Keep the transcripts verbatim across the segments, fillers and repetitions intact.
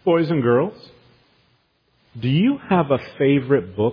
Boys and girls, do you have a favorite book?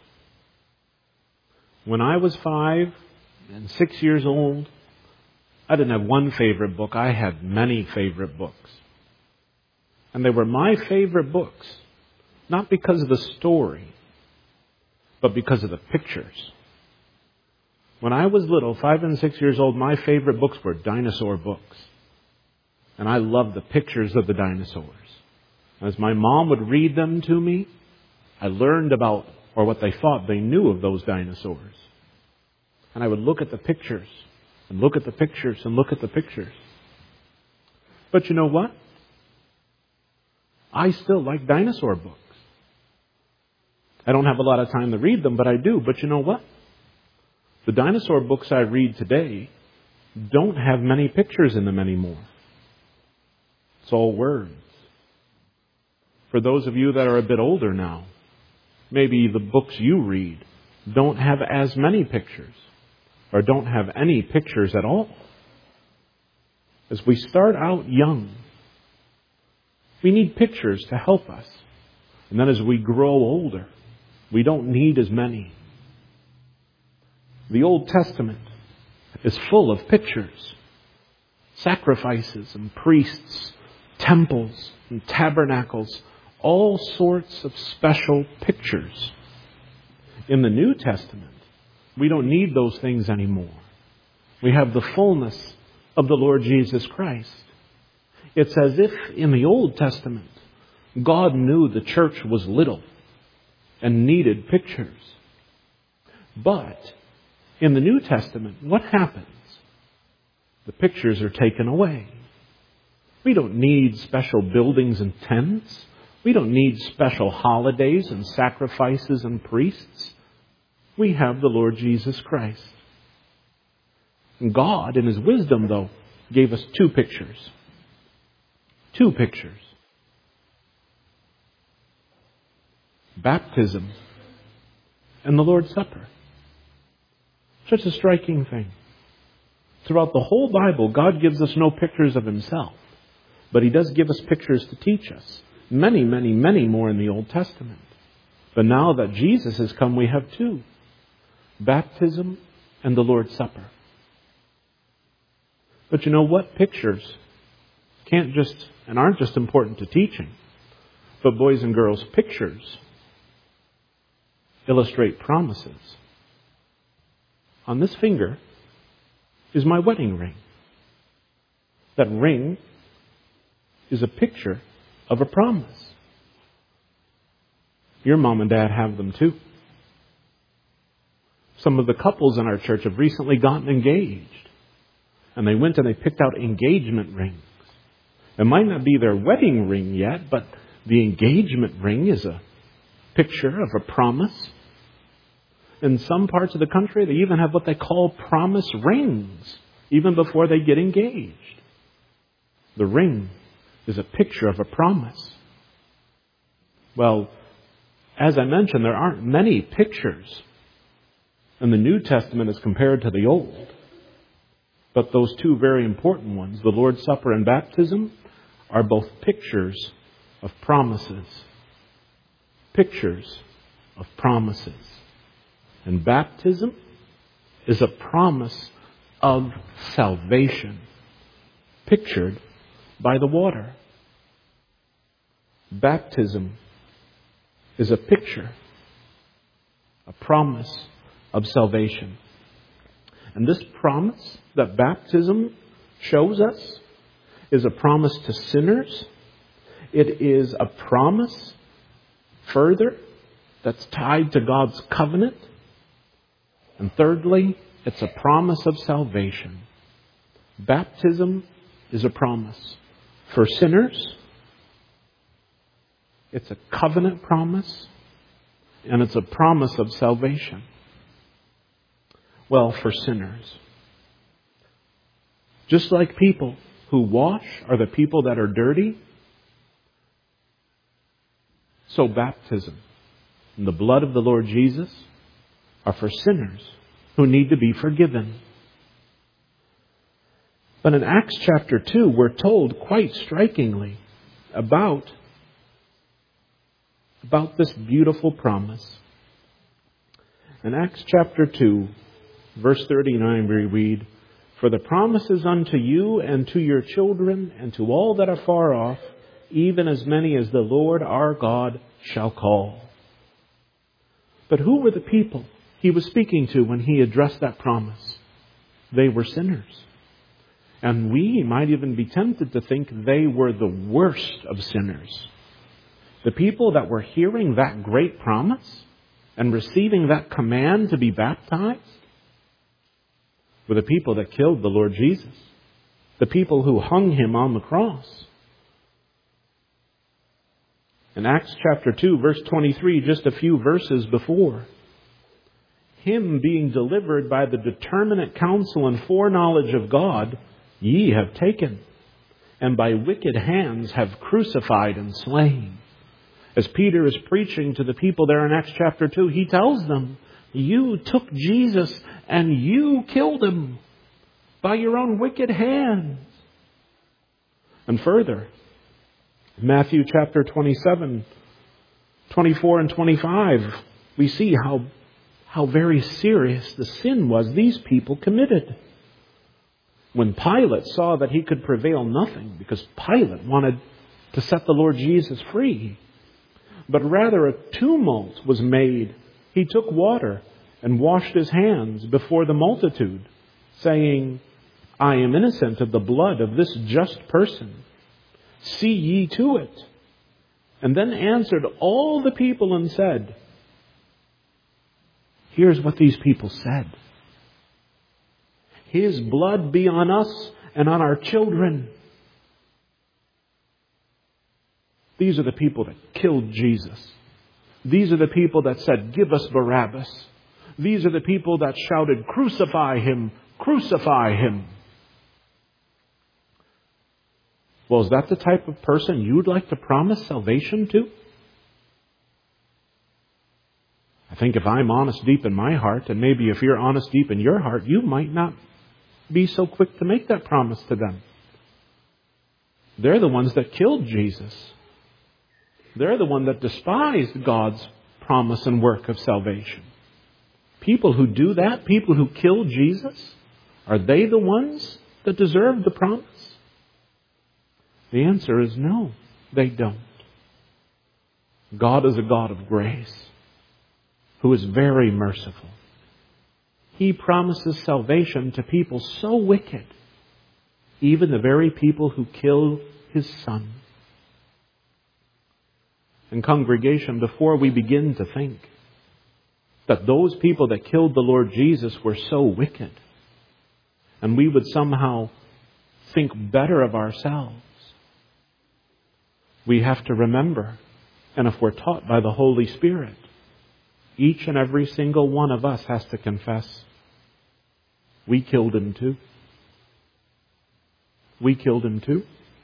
When I was five and six years old, I didn't have one favorite book. I had many favorite books. And they were my favorite books, not because of the story, but because of the pictures. When I was little, five and six years old, my favorite books were dinosaur books. And I loved the pictures of the dinosaurs. As my mom would read them to me, I learned about, or what they thought they knew of those dinosaurs. And I would look at the pictures, and look at the pictures, and look at the pictures. But you know what? I still like dinosaur books. I don't have a lot of time to read them, but I do. But you know what? The dinosaur books I read today don't have many pictures in them anymore. It's all words. For those of you that are a bit older now, maybe the books you read don't have as many pictures, or don't have any pictures at all. As we start out young, we need pictures to help us. And then as we grow older, we don't need as many. The Old Testament is full of pictures. Sacrifices and priests, temples and tabernacles, all sorts of special pictures. In the New Testament, we don't need those things anymore. We have the fullness of the Lord Jesus Christ. It's as if in the Old Testament, God knew the church was little and needed pictures. But in the New Testament, what happens? The pictures are taken away. We don't need special buildings and tents. We don't need special holidays and sacrifices and priests. We have the Lord Jesus Christ. God, in His wisdom, though, gave us two pictures. Two pictures. Baptism and the Lord's Supper. Such a striking thing. Throughout the whole Bible, God gives us no pictures of Himself, but He does give us pictures to teach us. Many, many, many more in the Old Testament. But now that Jesus has come, we have two. Baptism and the Lord's Supper. But you know what? Pictures can't just, and aren't just important to teaching. But boys and girls, pictures illustrate promises. On this finger is my wedding ring. That ring is a picture of a promise. Your mom and dad have them too. Some of the couples in our church have recently gotten engaged. And they went and they picked out engagement rings. It might not be their wedding ring yet, but the engagement ring is a picture of a promise. In some parts of the country, they even have what they call promise rings, even before they get engaged. The ring is a picture of a promise. Well, as I mentioned, there aren't many pictures in the New Testament as compared to the Old. But those two very important ones, the Lord's Supper and baptism, are both pictures of promises. Pictures of promises. And baptism is a promise of salvation, pictured by the water. Baptism is a picture, a promise of salvation. And this promise that baptism shows us is a promise to sinners. It is a promise, further, that's tied to God's covenant. And thirdly, it's a promise of salvation. Baptism is a promise for sinners. It's a covenant promise. And it's a promise of salvation. Well, for sinners. Just like people who wash are the people that are dirty, so baptism and the blood of the Lord Jesus are for sinners who need to be forgiven. But in Acts chapter two, we're told quite strikingly about about this beautiful promise. In Acts chapter two, verse thirty-nine, we read, "For the promise is unto you and to your children and to all that are far off, even as many as the Lord our God shall call." But who were the people he was speaking to when he addressed that promise? They were sinners. And we might even be tempted to think they were the worst of sinners. The people that were hearing that great promise and receiving that command to be baptized were the people that killed the Lord Jesus. The people who hung him on the cross. In Acts chapter two, verse twenty-three, just a few verses before, him being delivered by the determinate counsel and foreknowledge of God, ye have taken, and by wicked hands have crucified and slain. As Peter is preaching to the people there in Acts chapter two, he tells them, you took Jesus and you killed him by your own wicked hands. And further, Matthew chapter twenty-seven, twenty-four and twenty-five, we see how, how very serious the sin was these people committed. When Pilate saw that he could prevail nothing, because Pilate wanted to set the Lord Jesus free, but rather a tumult was made, he took water and washed his hands before the multitude, saying, I am innocent of the blood of this just person. See ye to it. And then answered all the people and said, here's what these people said. His blood be on us and on our children. These are the people that killed Jesus. These are the people that said, give us Barabbas. These are the people that shouted, crucify him, crucify him. Well, is that the type of person you'd like to promise salvation to? I think if I'm honest deep in my heart, and maybe if you're honest deep in your heart, you might not be so quick to make that promise to them. They're the ones that killed Jesus. They're the one that despised God's promise and work of salvation. People who do that, people who kill Jesus, are they the ones that deserve the promise? The answer is no, they don't. God is a God of grace, who is very merciful. He promises salvation to people so wicked, even the very people who killed his Son. And congregation, before we begin to think that those people that killed the Lord Jesus were so wicked, and we would somehow think better of ourselves, we have to remember, and if we're taught by the Holy Spirit, each and every single one of us has to confess, we killed him too. We killed him too.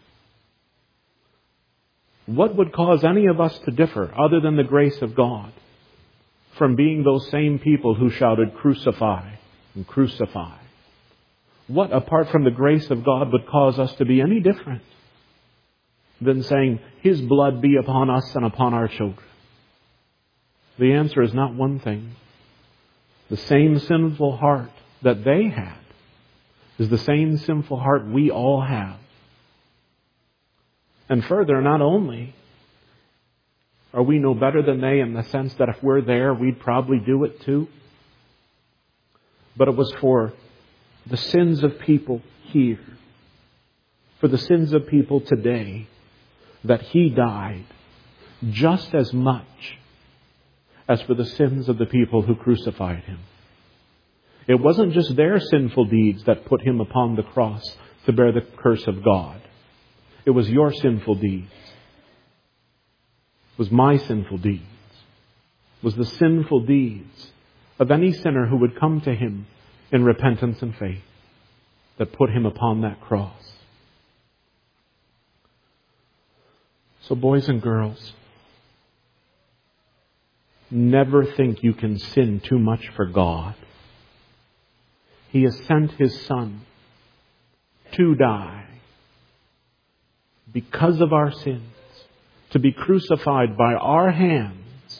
What would cause any of us to differ, other than the grace of God, from being those same people who shouted, crucify and crucify? What, apart from the grace of God, would cause us to be any different than saying, his blood be upon us and upon our children? The answer is not one thing. The same sinful heart that they had is the same sinful heart we all have. And further, not only are we no better than they in the sense that if we're there, we'd probably do it too, but it was for the sins of people here, for the sins of people today, that he died just as much as for the sins of the people who crucified him. It wasn't just their sinful deeds that put him upon the cross to bear the curse of God. It was your sinful deeds. It was my sinful deeds. It was the sinful deeds of any sinner who would come to him in repentance and faith that put him upon that cross. So boys and girls, never think you can sin too much for God. He has sent his Son to die because of our sins, to be crucified by our hands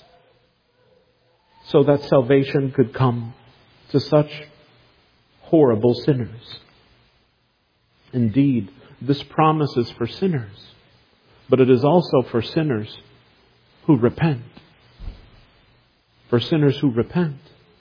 so that salvation could come to such horrible sinners. Indeed, this promise is for sinners, but it is also for sinners who repent. For sinners who repent.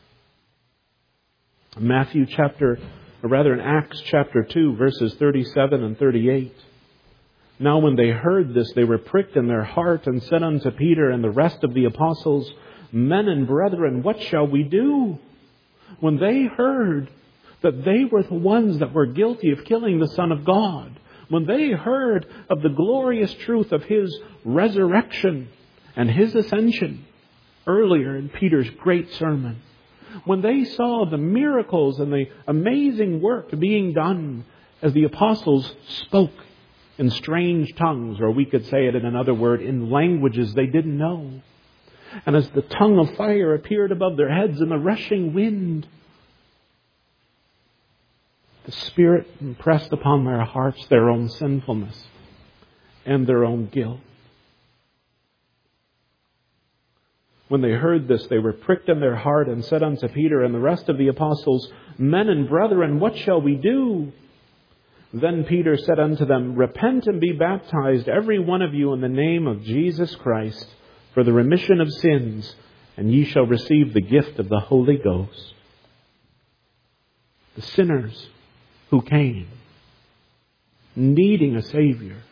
Matthew chapter, or rather in Acts chapter two, verses thirty-seven and thirty-eight. Now when they heard this, they were pricked in their heart and said unto Peter and the rest of the apostles, Men and brethren, what shall we do? When they heard that they were the ones that were guilty of killing the Son of God, when they heard of the glorious truth of His resurrection and His ascension earlier in Peter's great sermon, when they saw the miracles and the amazing work being done as the apostles spoke in strange tongues, or we could say it in another word, in languages they didn't know, and as the tongue of fire appeared above their heads in the rushing wind, the Spirit impressed upon their hearts their own sinfulness and their own guilt. When they heard this, they were pricked in their heart and said unto Peter and the rest of the apostles, Men and brethren, what shall we do? Then Peter said unto them, Repent and be baptized, every one of you, in the name of Jesus Christ, for the remission of sins, and ye shall receive the gift of the Holy Ghost. The sinners who came, needing a Savior,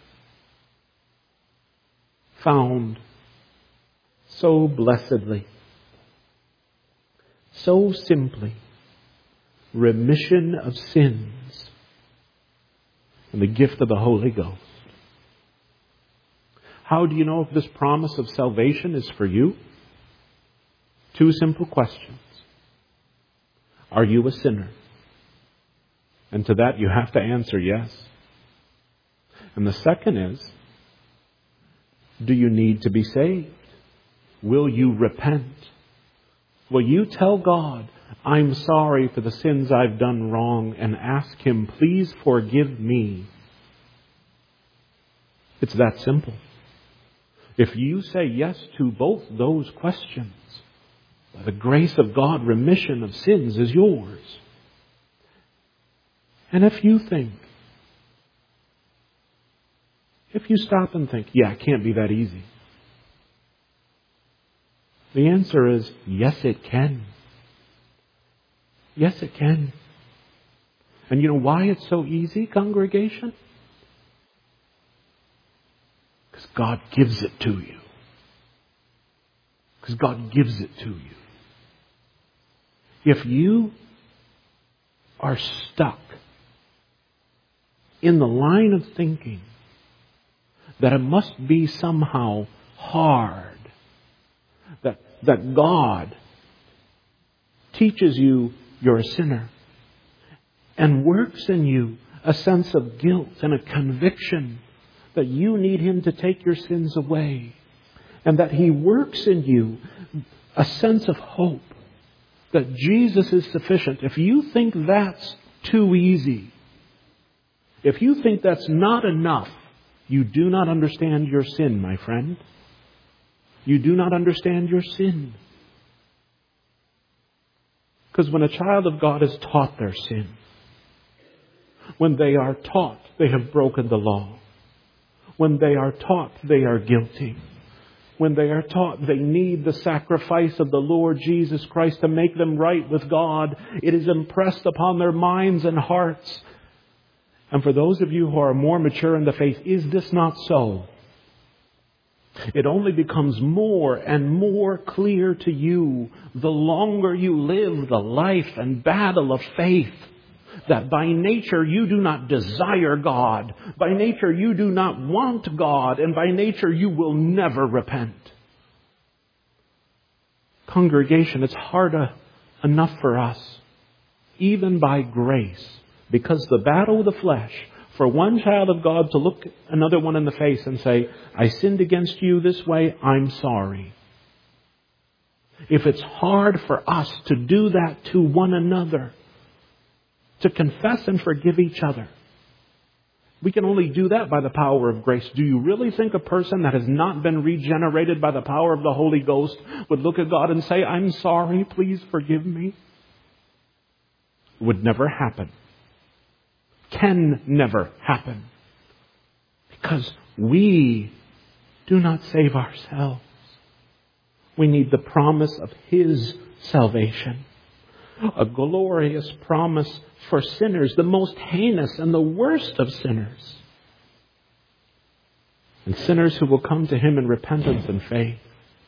found so blessedly, so simply, remission of sins and the gift of the Holy Ghost. How do you know if this promise of salvation is for you? Two simple questions. Are you a sinner? And to that you have to answer yes. And the second is, do you need to be saved? Will you repent? Will you tell God, I'm sorry for the sins I've done wrong, and ask Him, please forgive me? It's that simple. If you say yes to both those questions, by the grace of God, remission of sins is yours. And if you think, if you stop and think, yeah, it can't be that easy. The answer is, yes, it can. Yes, it can. And you know why it's so easy, congregation? Because God gives it to you. Because God gives it to you. If you are stuck in the line of thinking that it must be somehow hard, that, that God teaches you you're a sinner and works in you a sense of guilt and a conviction that you need Him to take your sins away, and that He works in you a sense of hope that Jesus is sufficient. If you think that's too easy, if you think that's not enough, you do not understand your sin, my friend. You do not understand your sin. Because when a child of God is taught their sin, when they are taught they have broken the law, when they are taught they are guilty, when they are taught they need the sacrifice of the Lord Jesus Christ to make them right with God, it is impressed upon their minds and hearts. And for those of you who are more mature in the faith, is this not so? It only becomes more and more clear to you the longer you live the life and battle of faith, that by nature you do not desire God, by nature you do not want God, and by nature you will never repent. Congregation, it's hard enough for us, even by grace, because the battle of the flesh, for one child of God to look another one in the face and say, I sinned against you this way, I'm sorry. If it's hard for us to do that to one another, to confess and forgive each other, We can only do that by the power of grace. Do you really think a person that has not been regenerated by the power of the Holy Ghost would look at God and say, I'm sorry, please forgive me? It would never happen. Can never happen. Because we do not save ourselves. We need the promise of His salvation. A glorious promise for sinners, the most heinous and the worst of sinners. And sinners who will come to Him in repentance and faith.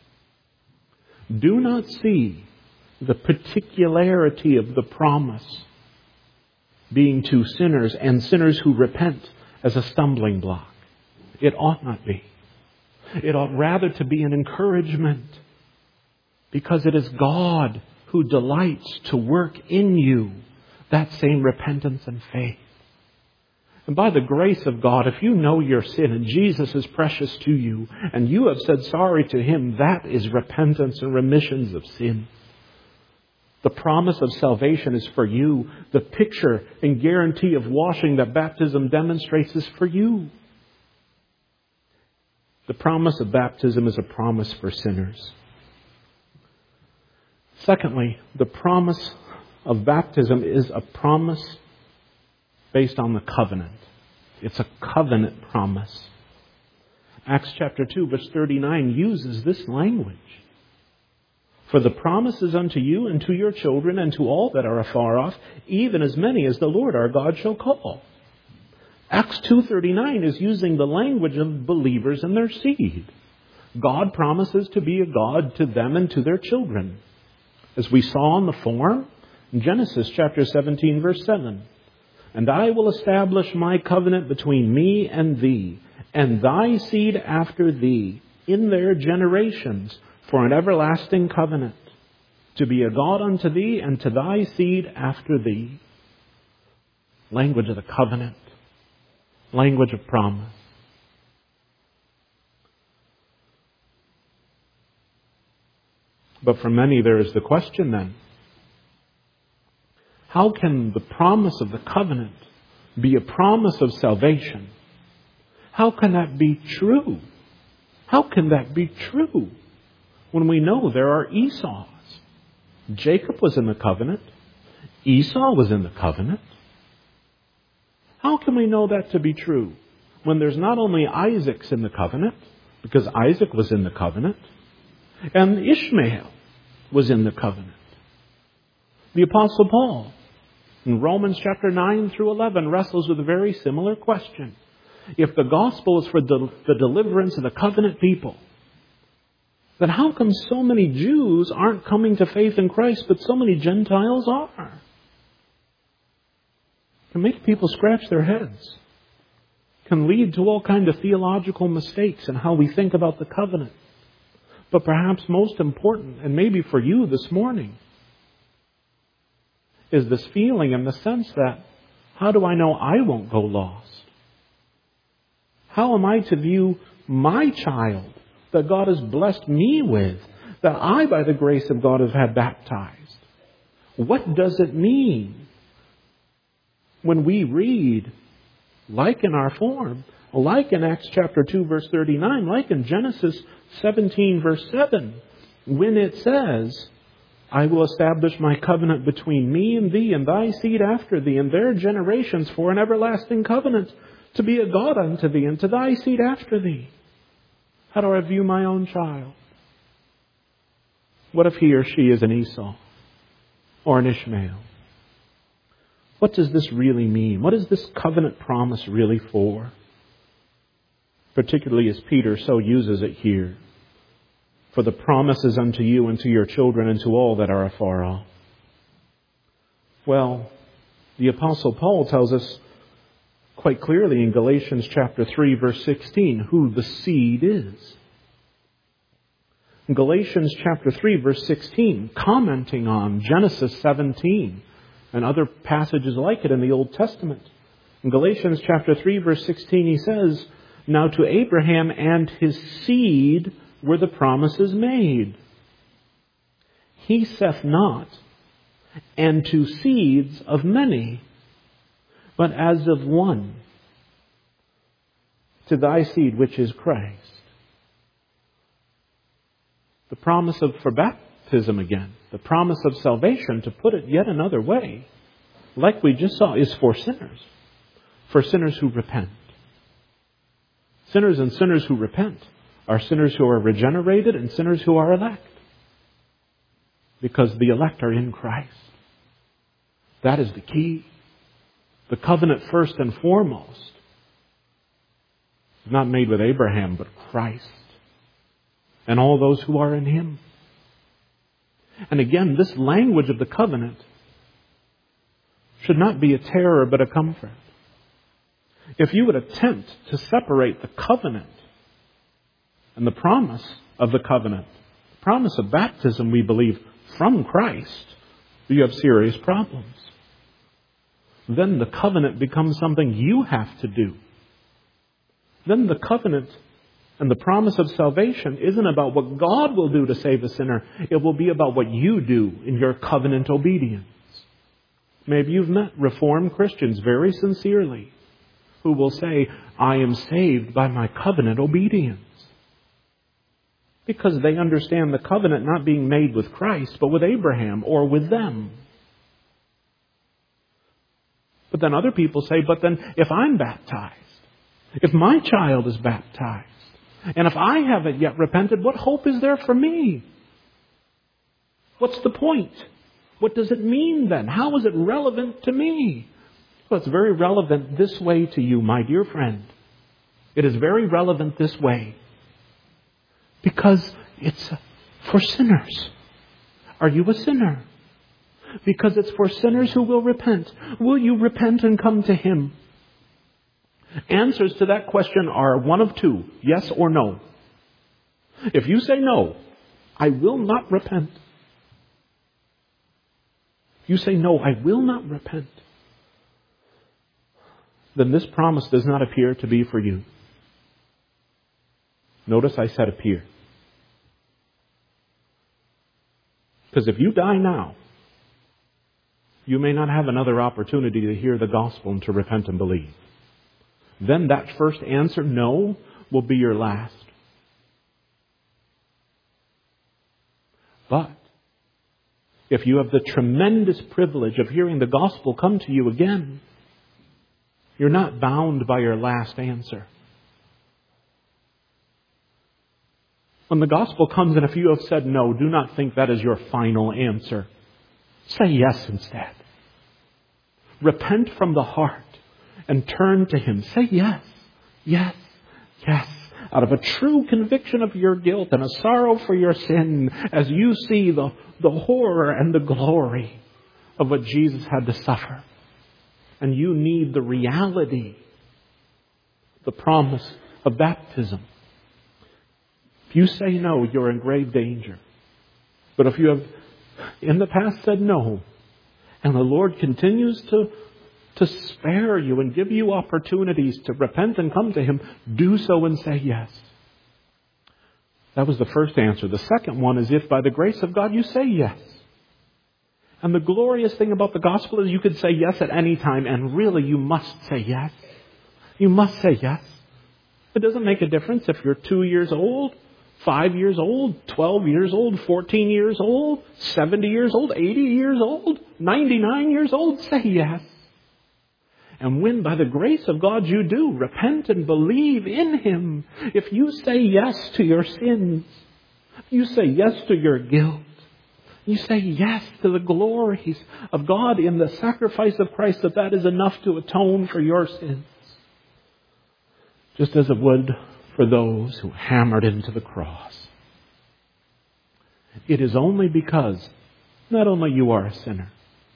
Do not see the particularity of the promise being to sinners and sinners who repent as a stumbling block. It ought not be. It ought rather to be an encouragement, because it is God who delights to work in you that same repentance and faith. And by the grace of God, if you know your sin and Jesus is precious to you and you have said sorry to Him, that is repentance and remissions of sin. The promise of salvation is for you. The picture and guarantee of washing that baptism demonstrates is for you. The promise of baptism is a promise for sinners. Secondly, the promise of baptism is a promise based on the covenant. It's a covenant promise. Acts chapter two, verse thirty-nine uses this language. For the promise is unto you and to your children and to all that are afar off, even as many as the Lord our God shall call. Acts two thirty-nine is using the language of believers and their seed. God promises to be a God to them and to their children. As we saw in the form, in Genesis chapter seventeen, verse seven. And I will establish my covenant between me and thee, and thy seed after thee, in their generations, for an everlasting covenant, to be a God unto thee, and to thy seed after thee. Language of the covenant. Language of promise. But for many there is the question then, how can the promise of the covenant be a promise of salvation? How can that be true? How can that be true when we know there are Esau's? Jacob was in the covenant. Esau was in the covenant. How can we know that to be true when there's not only Isaac's in the covenant, because Isaac was in the covenant, and Ishmael was in the covenant? The Apostle Paul, in Romans chapter nine through eleven, wrestles with a very similar question. If the gospel is for the, the deliverance of the covenant people, then how come so many Jews aren't coming to faith in Christ, but so many Gentiles are? It can make people scratch their heads. It can lead to all kinds of theological mistakes in how we think about the covenant. But perhaps most important, and maybe for you this morning, is this feeling and the sense that, how do I know I won't go lost? How am I to view my child that God has blessed me with, that I, by the grace of God, have had baptized? What does it mean when we read, like in our form, like in Acts chapter two, verse thirty-nine, like in Genesis seventeen, verse seven, when it says, I will establish my covenant between me and thee and thy seed after thee and their generations for an everlasting covenant, to be a God unto thee and to thy seed after thee. How do I view my own child? What if he or she is an Esau or an Ishmael? What does this really mean? What is this covenant promise really for? Particularly as Peter so uses it here. For the promise is unto you and to your children and to all that are afar off. Well, the Apostle Paul tells us quite clearly in Galatians chapter three, verse sixteen, who the seed is. In Galatians chapter three, verse sixteen, commenting on Genesis seventeen and other passages like it in the Old Testament. In Galatians chapter three, verse sixteen, he says, now to Abraham and his seed were the promises made. He saith not, and to seeds of many, but as of one, to thy seed, which is Christ. The promise of for baptism again, the promise of salvation, to put it yet another way, like we just saw, is for sinners. For sinners who repent. Sinners and sinners who repent are sinners who are regenerated and sinners who are elect. Because the elect are in Christ. That is the key. The covenant, first and foremost, is not made with Abraham, but Christ. And all those who are in Him. And again, this language of the covenant should not be a terror, but a comfort. If you would attempt to separate the covenant and the promise of the covenant, the promise of baptism, we believe, from Christ, you have serious problems. Then the covenant becomes something you have to do. Then the covenant and the promise of salvation isn't about what God will do to save a sinner. It will be about what you do in your covenant obedience. Maybe you've met Reformed Christians very sincerely who will say, I am saved by my covenant obedience. Because they understand the covenant not being made with Christ, but with Abraham or with them. But then other people say, but then if I'm baptized, if my child is baptized, and if I haven't yet repented, what hope is there for me? What's the point? What does it mean then? How is it relevant to me? Well, it's very relevant this way to you, my dear friend. It is very relevant this way. Because it's for sinners. Are you a sinner? Because it's for sinners who will repent. Will you repent and come to Him? Answers to that question are one of two, yes or no. If you say no, I will not repent. If you say no, I will not repent, then this promise does not appear to be for you. Notice I said appear. Because if you die now, you may not have another opportunity to hear the gospel and to repent and believe. Then that first answer, no, will be your last. But if you have the tremendous privilege of hearing the gospel come to you again, you're not bound by your last answer. When the gospel comes, and if you have said no, do not think that is your final answer. Say yes instead. Repent from the heart and turn to Him. Say yes, yes, yes. Out of a true conviction of your guilt and a sorrow for your sin, as you see the, the horror and the glory of what Jesus had to suffer. And you need the reality, the promise of baptism. If you say no, you're in grave danger. But if you have in the past said no, and the Lord continues to, to spare you and give you opportunities to repent and come to Him, do so and say yes. That was the first answer. The second one is if by the grace of God you say yes. And the glorious thing about the gospel is you could say yes at any time, and really you must say yes. You must say yes. It doesn't make a difference if you're two years old, five years old, twelve years old, fourteen years old, seventy years old, eighty years old, ninety-nine years old. Say yes. And when by the grace of God you do repent and believe in Him, if you say yes to your sins, you say yes to your guilt, you say yes to the glories of God in the sacrifice of Christ, that that is enough to atone for your sins. Just as it would for those who hammered into the cross. It is only because not only you are a sinner,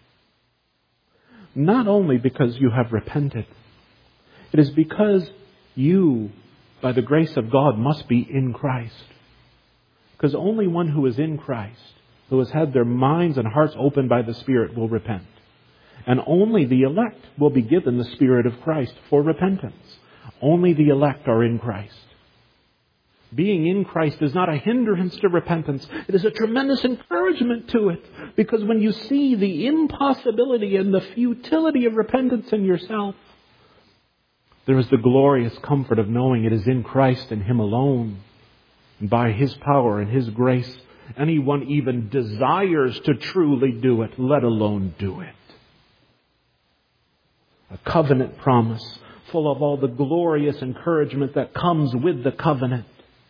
not only because you have repented, it is because you, by the grace of God, must be in Christ. Because only one who is in Christ, who has had their minds and hearts opened by the Spirit, will repent. And only the elect will be given the Spirit of Christ for repentance. Only the elect are in Christ. Being in Christ is not a hindrance to repentance. It is a tremendous encouragement to it. Because when you see the impossibility and the futility of repentance in yourself, There is the glorious comfort of knowing it is in Christ and Him alone. And by His power and His grace, anyone even desires to truly do it, let alone do it. A covenant promise full of all the glorious encouragement that comes with the covenant.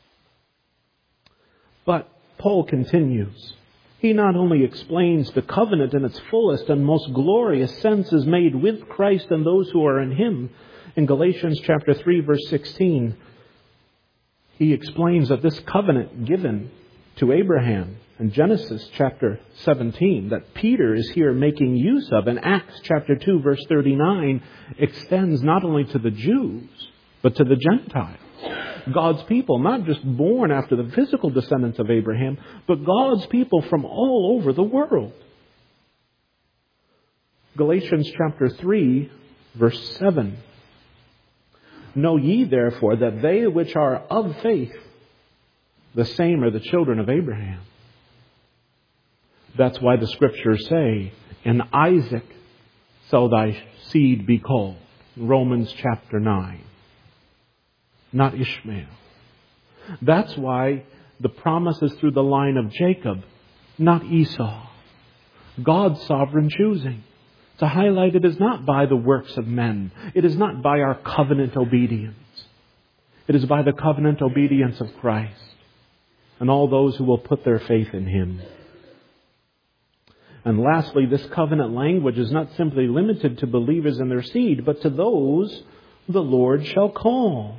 But Paul continues. He not only explains the covenant in its fullest and most glorious sense is made with Christ and those who are in Him. In Galatians chapter three, verse sixteen, he explains that this covenant given to Abraham in Genesis chapter seventeen, that Peter is here making use of in Acts chapter two, verse thirty-nine, extends not only to the Jews, but to the Gentiles. God's people, not just born after the physical descendants of Abraham, but God's people from all over the world. Galatians chapter three, verse seven. Know ye therefore that they which are of faith, the same are the children of Abraham. That's why the Scriptures say, in Isaac shall thy seed be called. Romans chapter nine. Not Ishmael. That's why the promise is through the line of Jacob, not Esau. God's sovereign choosing. To highlight it is not by the works of men. It is not by our covenant obedience. It is by the covenant obedience of Christ and all those who will put their faith in Him. And lastly, this covenant language is not simply limited to believers and their seed, but to those the Lord shall call.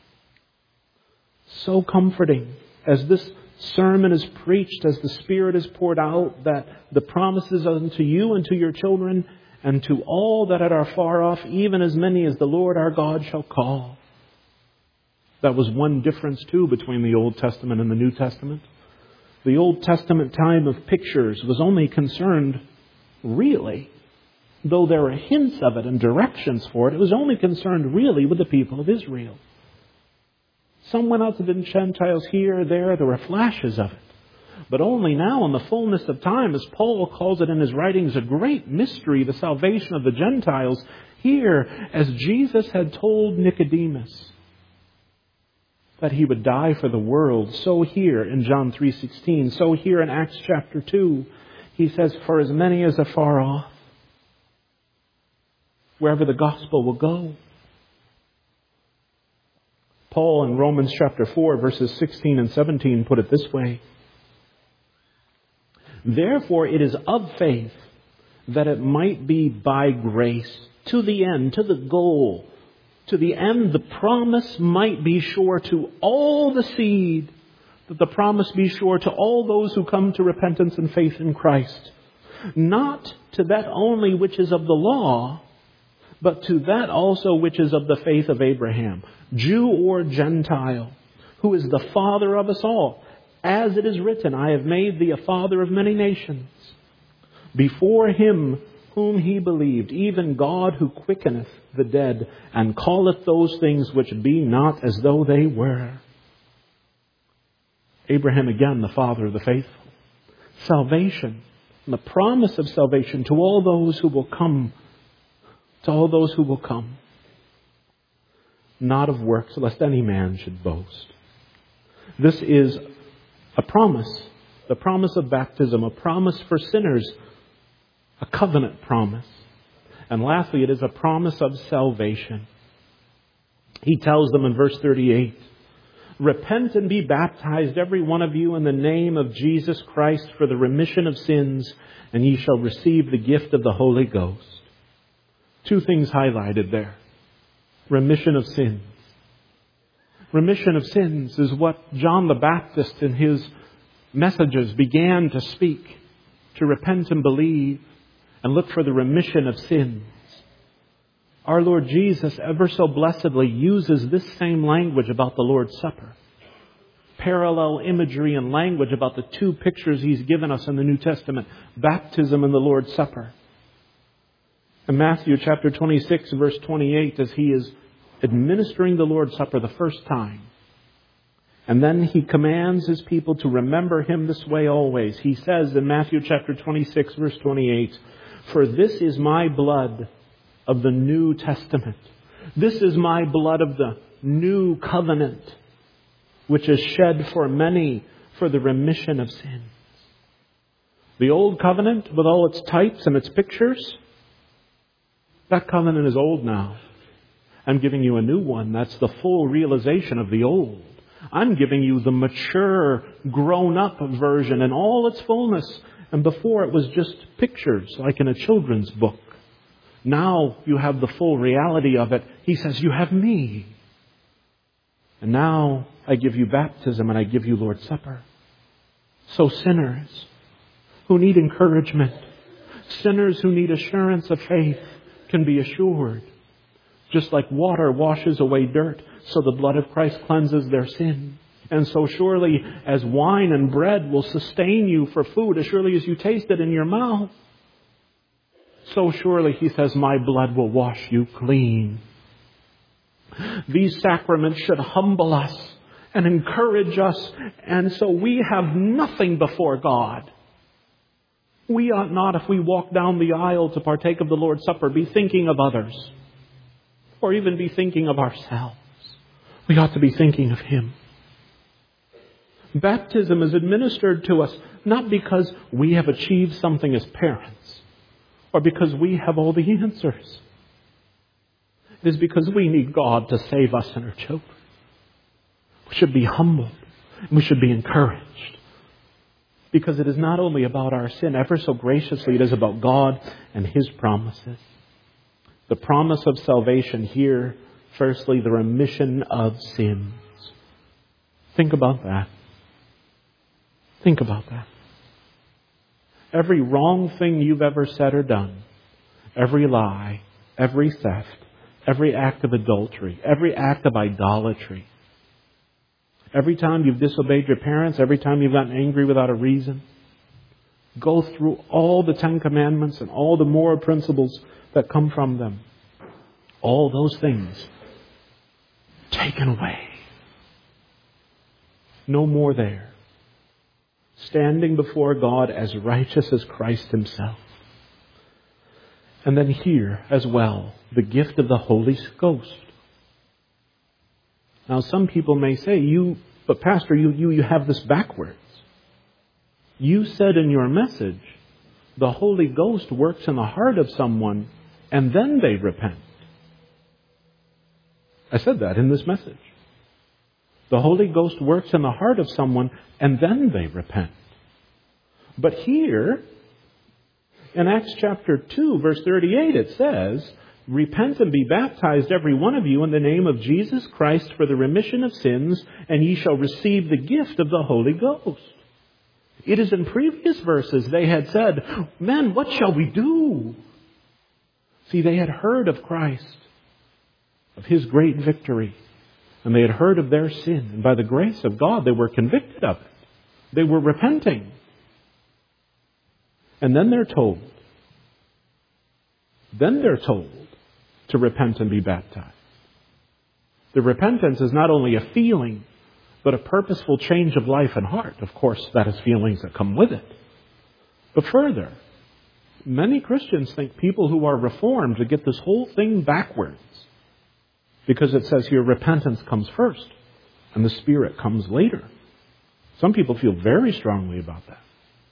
So comforting as this sermon is preached, as the Spirit is poured out, that the promises unto you and to your children and to all that are far off, even as many as the Lord our God shall call. That was one difference too between the Old Testament and the New Testament. The Old Testament time of pictures was only concerned, really, though there were hints of it and directions for it, it was only concerned really with the people of Israel. Some went out to the Gentiles here or there. There were flashes of it. But only now in the fullness of time, as Paul calls it in his writings, a great mystery, the salvation of the Gentiles. Here, as Jesus had told Nicodemus that He would die for the world, so here in John three sixteen, so here in Acts chapter two, He says, for as many as are far off, wherever the gospel will go. Paul in Romans chapter four, verses sixteen and seventeen put it this way. Therefore it is of faith, that it might be by grace, to the end, to the goal, to the end the promise might be sure to all the seed, that the promise be sure to all those who come to repentance and faith in Christ. Not to that only which is of the law, but to that also which is of the faith of Abraham, Jew or Gentile, who is the father of us all. As it is written, I have made thee a father of many nations. Before Him whom he believed, even God who quickeneth the dead, and calleth those things which be not as though they were. Abraham again, the father of the faithful. Salvation, and the promise of salvation to all those who will come. To all those who will come. Not of works, lest any man should boast. This is a promise. The promise of baptism. A promise for sinners. A covenant promise. And lastly, it is a promise of salvation. He tells them in verse thirty-eight, repent and be baptized, every one of you, in the name of Jesus Christ for the remission of sins, and ye shall receive the gift of the Holy Ghost. Two things highlighted there. Remission of sins. Remission of sins is what John the Baptist in his messages began to speak. To repent and believe and look for the remission of sins. Our Lord Jesus ever so blessedly uses this same language about the Lord's Supper. Parallel imagery and language about the two pictures He's given us in the New Testament. Baptism and the Lord's Supper. In Matthew chapter twenty-six, verse twenty-eight, as He is administering the Lord's Supper the first time. And then He commands His people to remember Him this way always. He says in Matthew chapter twenty-six, verse twenty-eight, for this is my blood of the New Testament, This is my blood of the new covenant, which is shed for many for the remission of sins. The old covenant, with all its types and its pictures, that covenant is old now. I'm giving you a new one. That's the full realization of the old. I'm giving you the mature, grown-up version in all its fullness. And before it was just pictures, like in a children's book. Now you have the full reality of it. He says, you have me. And now I give you baptism and I give you Lord's Supper. So sinners who need encouragement, sinners who need assurance of faith can be assured. Just like water washes away dirt, so the blood of Christ cleanses their sin. And so surely as wine and bread will sustain you for food, as surely as you taste it in your mouth, so surely, he says, my blood will wash you clean. These sacraments should humble us and encourage us. And so we have nothing before God. We ought not, if we walk down the aisle to partake of the Lord's Supper, be thinking of others. Or even be thinking of ourselves. We ought to be thinking of Him. Baptism is administered to us not because we have achieved something as parents. Or because we have all the answers. It is because we need God to save us and our children. We should be humbled. We should be encouraged. Because it is not only about our sin, ever so graciously, it is about God and His promises. The promise of salvation here, firstly, the remission of sins. Think about that. Think about that. Every wrong thing you've ever said or done, every lie, every theft, every act of adultery, every act of idolatry, every time you've disobeyed your parents, every time you've gotten angry without a reason, go through all the Ten Commandments and all the moral principles that come from them. All those things taken away. No more there. Standing before God as righteous as Christ Himself. And then here as well, the gift of the Holy Ghost. Now some people may say, "You, but Pastor, you, you, you have this backwards. You said in your message, the Holy Ghost works in the heart of someone and then they repent." I said that in this message. The Holy Ghost works in the heart of someone and then they repent. But here, in Acts chapter two, verse thirty-eight, it says, "Repent and be baptized, every one of you, in the name of Jesus Christ for the remission of sins, and ye shall receive the gift of the Holy Ghost." It is in previous verses they had said, "Man, what shall we do?" See, they had heard of Christ, of His great victory. And they had heard of their sin. And by the grace of God, they were convicted of it. They were repenting. And then they're told, then they're told to repent and be baptized. The repentance is not only a feeling, but a purposeful change of life and heart. Of course, that is feelings that come with it. But further, many Christians think people who are reformed to get this whole thing backwards. Because it says here, repentance comes first, and the Spirit comes later. Some people feel very strongly about that.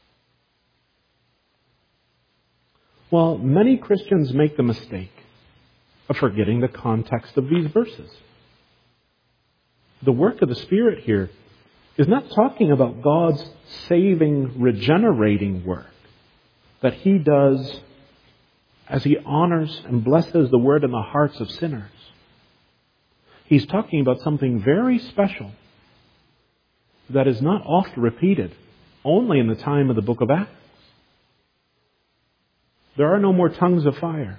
Well, many Christians make the mistake of forgetting the context of these verses. The work of the Spirit here is not talking about God's saving, regenerating work that He does as He honors and blesses the Word in the hearts of sinners. He's talking about something very special that is not oft repeated, only in the time of the book of Acts. There are no more tongues of fire.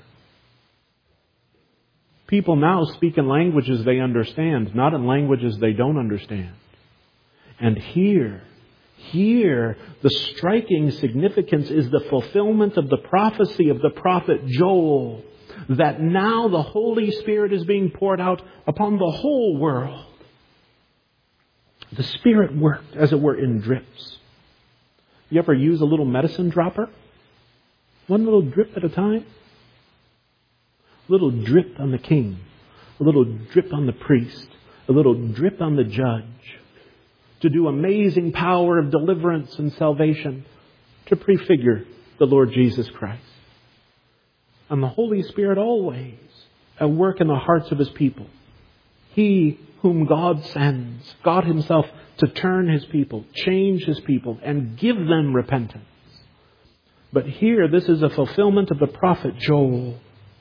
People now speak in languages they understand, not in languages they don't understand. And here, here, the striking significance is the fulfillment of the prophecy of the prophet Joel, that now the Holy Spirit is being poured out upon the whole world. The Spirit worked, as it were, in drips. You ever use a little medicine dropper? One little drip at a time? Little drip on the king. a little drip on the priest, a little drip on the judge, to do amazing power of deliverance and salvation, to prefigure the Lord Jesus Christ. And the Holy Spirit always at work in the hearts of His people. He whom God sends, God Himself, to turn His people, change His people, and give them repentance. But here, this is a fulfillment of the prophet Joel.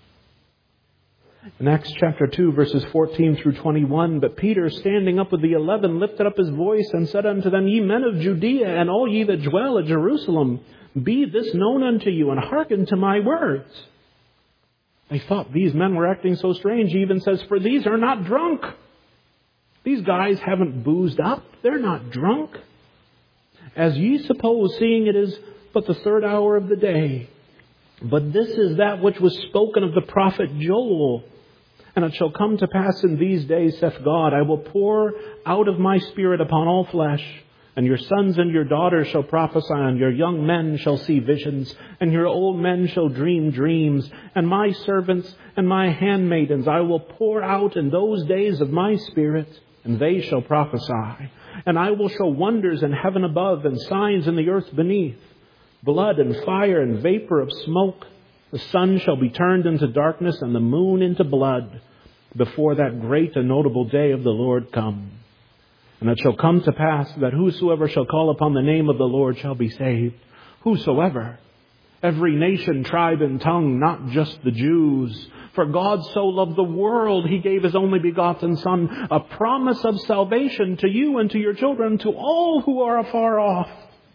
In Acts chapter two, verses fourteen through twenty-one, but Peter, standing up with the eleven, lifted up his voice and said unto them, Ye men of Judea, and all ye that dwell at Jerusalem, be this known unto you, and hearken to my words. They thought these men were acting so strange. He even says, For these are not drunk. These guys haven't boozed up. They're not drunk. As ye suppose, seeing it is but the third hour of the day. But this is that which was spoken of the prophet Joel. And it shall come to pass in these days, saith God, I will pour out of my Spirit upon all flesh. And your sons and your daughters shall prophesy, and your young men shall see visions, and your old men shall dream dreams. And my servants and my handmaidens I will pour out in those days of my Spirit, and they shall prophesy. And I will show wonders in heaven above, and signs in the earth beneath, blood and fire and vapor of smoke. The sun shall be turned into darkness, and the moon into blood, before that great and notable day of the Lord come. And it shall come to pass that whosoever shall call upon the name of the Lord shall be saved. Whosoever, every nation, tribe, and tongue, not just the Jews. For God so loved the world, He gave His only begotten Son, a promise of salvation to you and to your children, to all who are afar off.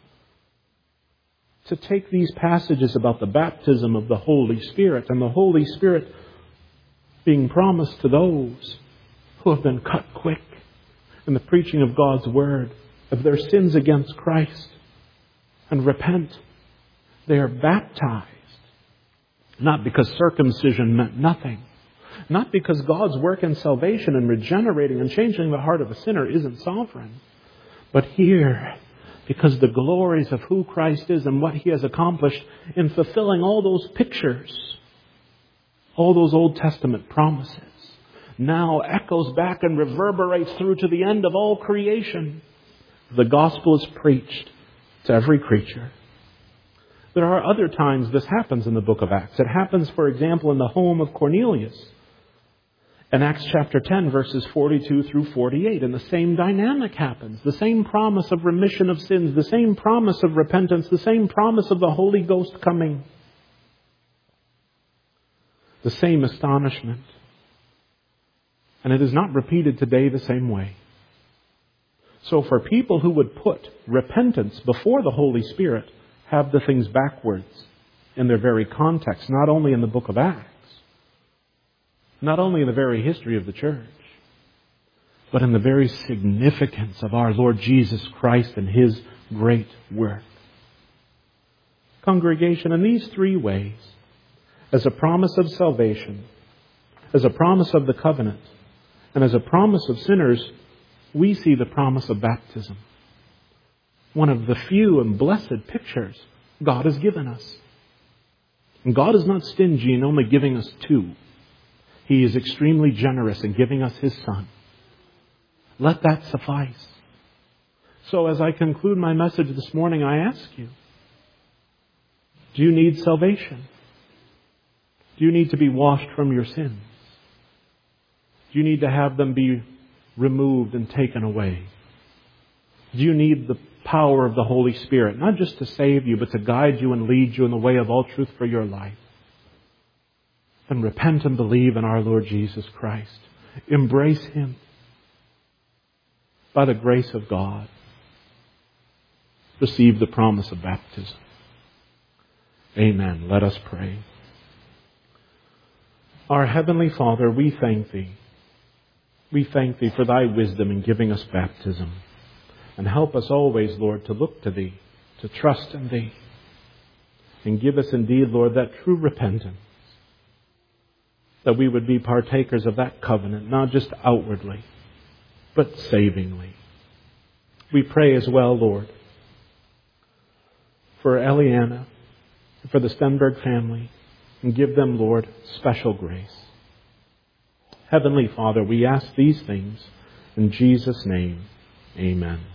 To take these passages about the baptism of the Holy Spirit, and the Holy Spirit being promised to those who have been cut quick in the preaching of God's Word, of their sins against Christ, and repent. They are baptized. Not because circumcision meant nothing. Not because God's work in salvation and regenerating and changing the heart of a sinner isn't sovereign. But here, because the glories of who Christ is and what He has accomplished in fulfilling all those pictures, all those Old Testament promises, now echoes back and reverberates through to the end of all creation. The gospel is preached to every creature. There are other times this happens in the book of Acts. It happens, for example, in the home of Cornelius. In Acts chapter ten, verses forty-two through forty-eight, and the same dynamic happens. The same promise of remission of sins, the same promise of repentance, the same promise of the Holy Ghost coming. The same astonishment. And it is not repeated today the same way. So for people who would put repentance before the Holy Spirit, have the things backwards in their very context, not only in the book of Acts, not only in the very history of the church, but in the very significance of our Lord Jesus Christ and His great work. Congregation, in these three ways, as a promise of salvation, as a promise of the covenant, and as a promise of sinners, we see the promise of baptism. One of the few and blessed pictures God has given us. And God is not stingy in only giving us two. He is extremely generous in giving us His Son. Let that suffice. So as I conclude my message this morning, I ask you, do you need salvation? Do you need to be washed from your sins? Do you need to have them be removed and taken away? Do you need the power of the Holy Spirit, not just to save you, but to guide you and lead you in the way of all truth for your life? Then repent and believe in our Lord Jesus Christ. Embrace Him by the grace of God. Receive the promise of baptism. Amen. Let us pray. Our Heavenly Father, we thank Thee. We thank Thee for Thy wisdom in giving us baptism. And help us always, Lord, to look to Thee, to trust in Thee. And give us indeed, Lord, that true repentance. That we would be partakers of that covenant, not just outwardly, but savingly. We pray as well, Lord, for Eliana, for the Stenberg family, and give them, Lord, special grace. Heavenly Father, we ask these things in Jesus' name. Amen.